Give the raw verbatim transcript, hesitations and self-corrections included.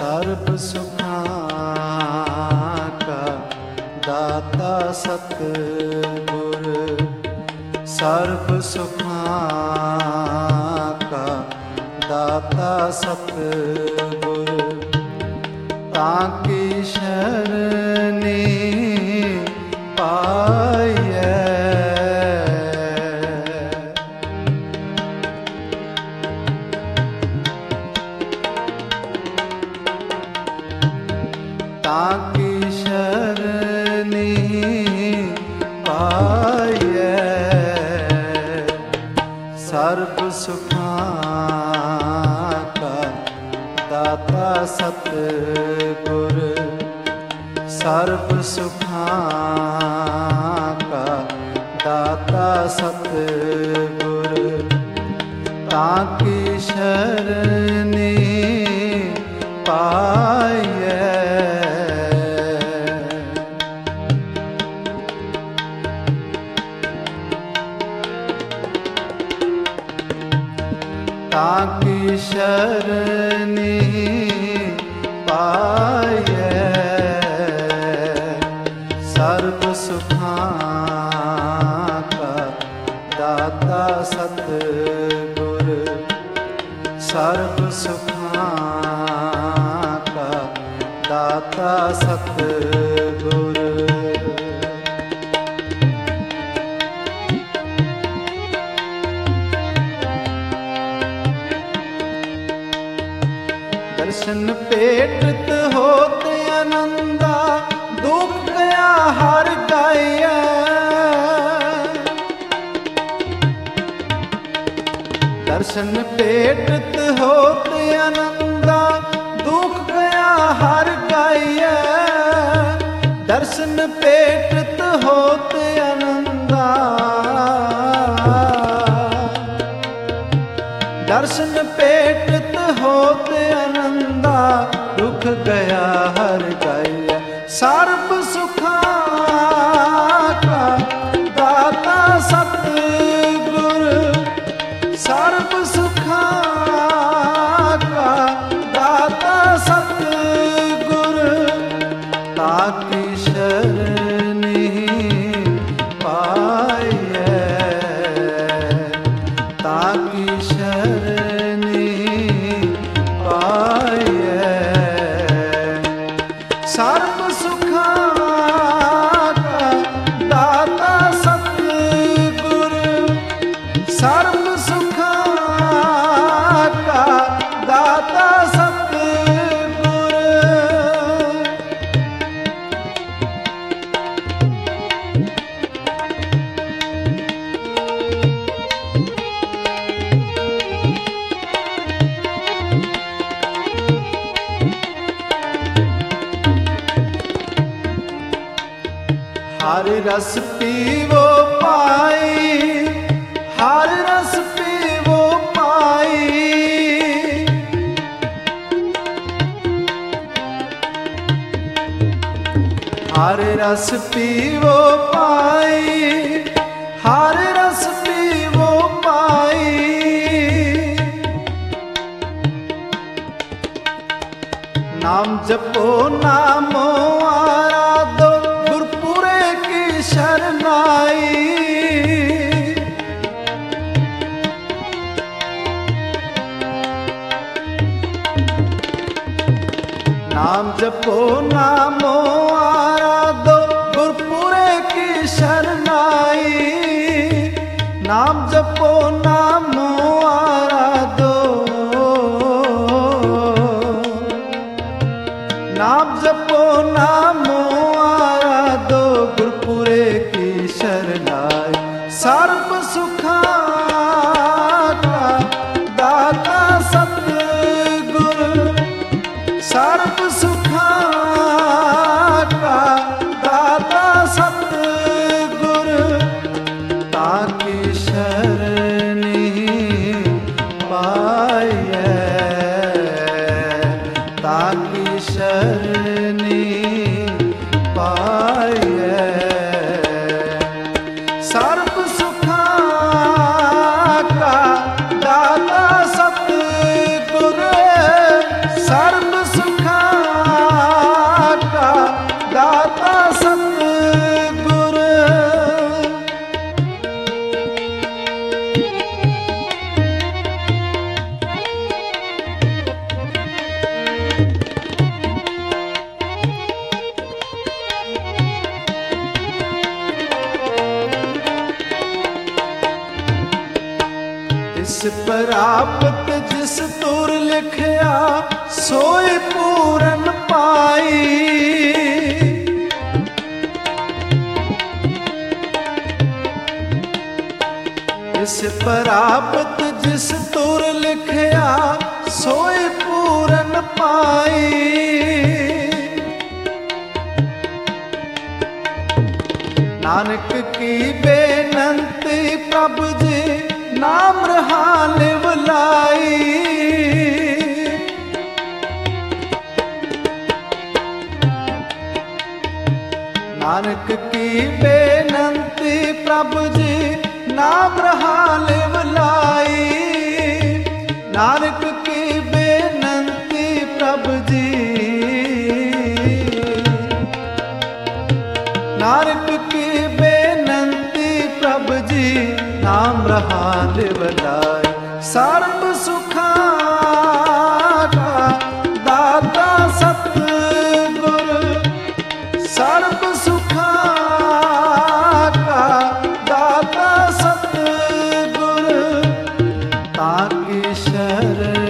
ਸਰਬ ਸੁਖਾਂ ਕਾ ਦਾਤਾ ਸਤਿਗੁਰ, ਸਰਬ ਸੁਖਾਂ ਕਾ ਦਾਤਾ ਸਤਿਗੁਰ, ਤਾਂ ਕੀ ਸ਼ਰਨੀ ਪਾਈਐ। ਤਾਂ ਕੀ ਸ਼ਰਨੀ ਪਾਈਐ। ਸਰਬ ਸੁਖਾਂ ਕਾ ਦਾਤਾ ਸਤਿਗੁਰ, ਸਰਬ ਸੁਖਾਂ ਕਾ ਦਾਤਾ ਸਤਿਗੁਰ, ਤਾਂ ਕੀ ਸ਼ਰਨੀ ਪਾਈਐ। ਤਾਂ ਕੀ ਸ਼ਰਨੀ ਪਾਈਐ। ਸਰਬ ਸੁਖਾਂ ਕਾ ਦਾਤਾ ਸਤਿਗੁਰ, ਸਰਬ ਸੁਖਾਂ ਕਾ ਦਾਤਾ ਸਤਿਗੁਰ। ਦਰਸ਼ਨ ਭੇਟਤ ਹੋਤ ਆਨੰਦਾ, ਦੁਖ ਗਿਆ ਹਰ ਗਾਇਐ। ਦਰਸ਼ਨ ਭੇਟਤ ਹੋਤ ਆਨੰਦਾ, ਦੁਖ ਗਿਆ ਹਰ ਗਾਇਐ। ਦਰਸ਼ਨ ਭੇਟਤ ਹੋਤ ਆਨੰਦਾ, ਦਰਸ਼ਨ ਭੇਟਤ ਹੋਤ ਆਨੰਦਾ, ਦੁਖ ਗਿਆ ਹਰ ਗਾਇਐ। ਸਰਬ ਸੁਖਾਂ ਕਾ ਦਾਤਾ ਸਤਿਗੁਰ, ਸਰਬ ਸੁਖਾਂ ਕਾ ਦਾਤਾ ਸਤਿਗੁਰ, ਤਾਂ ਕੀ ਸ਼ਰਨੀ ਪਾਈਐ। ਤਾਂ ਕੀ ਸ਼ਰਨੀ ਪਾਈਐ। ਸਰਬ ਸੁਖਾਂ ਕਾ ਦਾਤਾ ਸਤਿਗੁਰ, ਸਰਬ ਸੁਖਾਂ ਕਾ ਦਾਤਾ ਸਤਿਗੁਰ। ਹਰ ਰਸ ਪੀਵੋ ਪਾਈ, ਹਰ ਰਸ ਪੀਵੋ ਪਾਈ। ਹਰ ਰਸ ਪੀਵੋ ਪਾਈ, ਹਰ ਰਸ ਪੀਵੋ ਪਾਈ। ਨਾਮ ਜਪੋ ਨਾਮੋ ਆਰਾਧੋ, ਗੁਰਪੁਰੇ ਕੀ ਸ਼ਰਨਾਈ। ਨਾਮ ਜਪੋ ਨਾਮੋ ਆਰਾਧੋ, ਗੁਰਪੁਰੇ ਕੀ ਸ਼ਰਨਾਈ। ਨਾਮ ਜਪੋ ਨਾਮੋ ਆਰਾਧੋ, ਨਾਮ ਜਪੋ ਨਾਮੋ ਆਰਾਧੋ, ਗੁਰਪੁਰੇ ਕੀ ਸ਼ਰਨਾਈ। ਸਰਬ ਸੁਖਾਂ ਕਾ ਦਾਤਾ ਸਤਿਗੁਰ, ਸਰਬ ਸੁਖਾਂ ਕਾ ਦਾਤਾ ਸਤਿਗੁਰ, ਤਾਂ ਕੀ ਸ਼ਰਨੀ ਪਾਈਐ। ਤਾਂ ਕੀ ਸ਼ਰਨੀ ਪਾਈਐ। ਸਰਬ ਸੁਖਾਂ ਕਾ ਦਾਤਾ ਸਤਿਗੁਰ, ਸਰਬ ਸੁਖਾਂ ਪ੍ਰਾਪਤ ਜਿਸ ਤੁਰ ਲਿਖਿਆ ਸੋਈ ਪੂਰਨ ਪਾਈ। ਇਸ ਪ੍ਰਾਪਤ ਜਿਸ ਤੁਰ ਲਿਖਿਆ ਸੋਈ ਪੂਰਨ ਪਾਈ। ਨਾਨਕ ਕੀ ਬੇਨੰਤੀ ਪ੍ਰਭ ਜੀ ਨਾਮ ਰਹਾ ਲਿਵ ਲਾਈ। ਨਾਨਕ ਕੀ ਬੇਨੰਤੀ ਪ੍ਰਭ ਜੀ ਨਾਮ ਰਹਾ ਲਿਵ ਲਾਈ। ਨਾਨਕ ਕੀ ਬੇਨੰਤੀ ਪ੍ਰਭ ਜੀ ਨਾਨਕ ਕੀ ਬੇਨੰਤੀ ਪ੍ਰਭ ਜੀ ਨਾਮ ਰਹਾ ਲਿਵ ਲਾਈ। ਸਰਬ ਸੁਖਾਂ ਕਾ ਦਾਤਾ ਸਤਿਗੁਰ ਸਰਬ ਸੁਖਾਂ ਕਾ ਦਾਤਾ ਸਤਿਗੁਰ ਤਾਂ ਕੀ ਸ਼ਰਨ